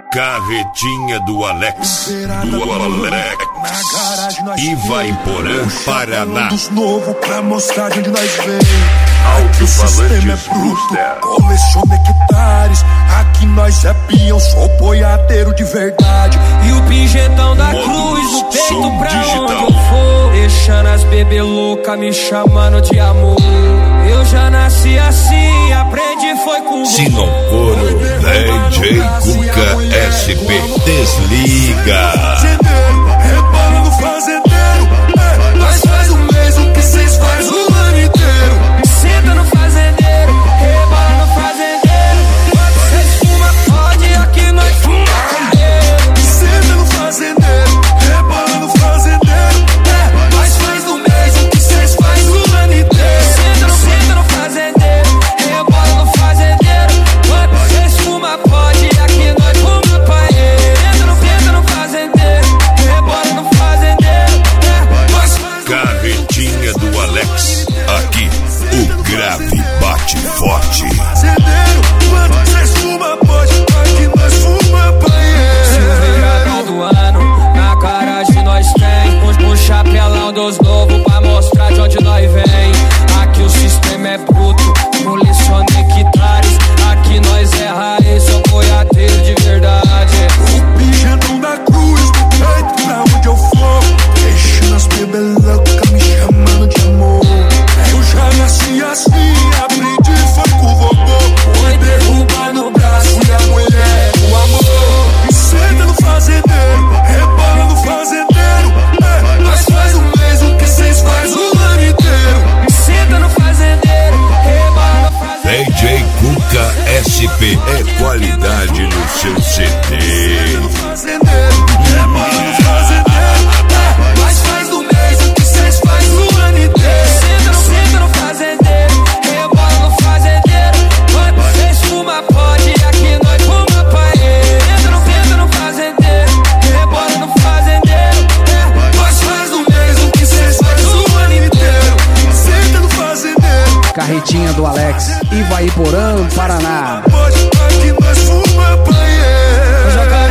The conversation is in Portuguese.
Carretinha do Alex. Ivaiporã, Paraná. Dos novo pra mostrar de onde nós vem. Aqui o sistema é bruto, coleciona hectares. Aqui nós é peão, sou boiadeiro de verdade. E o pinjetão da cruz no peito pra onde eu for, deixando as bebê louca me chamando de amor. Eu já nasci assim, aprendi foi com você. Se não for o DJ Cuca SP, desliga. Rebola no fazendeiro, nós faz o mesmo que cês faz o ano inteiro. Senta no fazendeiro, rebola no fazendeiro. Cês fuma, pode, aqui nós fuma. Senta no fazendeiro, rebola no fazendeiro. Nós faz o mesmo que cês faz o ano inteiro. Senta no fazendeiro, rebola no fazendeiro. Cês fuma, pode, aqui nós fuma, pai. Senta no fazendeiro, rebola no fazendeiro. Carretinha do Alex. Aqui o grave bate forte. Fazendeiro, quando cês fuma, pode, aqui nós fuma, pai. Silveira do ano, na garagem nós tem um chapelão dos novos pra mostrar de onde nós vem. Aqui o sistema é bruto, coleciona hectares. Aqui nós é raiz, sou boiadeiro de verdade. O pinjetão da cruz no peito pra onde eu for, deixando as bebê louca me chamando de amor. Eu já nasci assim, aprendi foi com o vovô. Foi derrubar no braço e a mulher o amor. Senta no fazendeiro, rebola no fazendeiro. Nós faz o mesmo que cês faz o ano inteiro. Senta no fazendeiro, rebola no fazendeiro. DJ Cuca SP é qualidade no seu CD. Senta no fazendeiro, rebola no fazendeiro. Nós faz o mesmo que cês faz o ano inteiro. Senta no fazendeiro, rebola no fazendeiro. Cês fuma, pode, aqui nós fuma, pai. Senta no fazendeiro, rebola no fazendeiro. Nós faz o mesmo que cês faz o ano inteiro. Senta no fazendeiro, Carretinha do Alex, Ivaiporã, Paraná. pode, aqui nós fuma, pai. Eu já